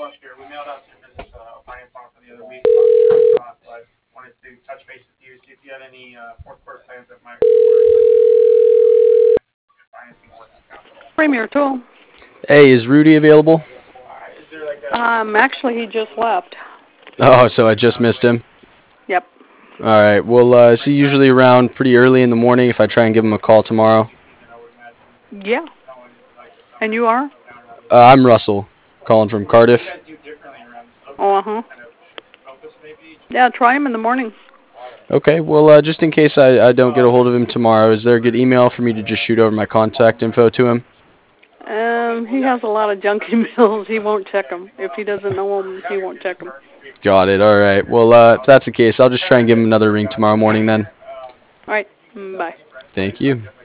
Premier Tool. Hey, is Rudy available? Actually, he just left. Oh, so I just missed him. Yep. All right. Well, is he usually around pretty early in the morning if I try and give him a call tomorrow? Yeah. And you are? I'm Russell, calling from Cardiff. Oh, uh-huh. Yeah, try him in the morning. Okay. Well, just in case I don't get a hold of him tomorrow, is there a good email for me to just shoot over my contact info to him? He has a lot of junk emails. He won't check them. If he doesn't know them, he won't check them. Got it. All right. Well, if that's the case, I'll just try and give him another ring tomorrow morning then. All right. Bye. Thank you.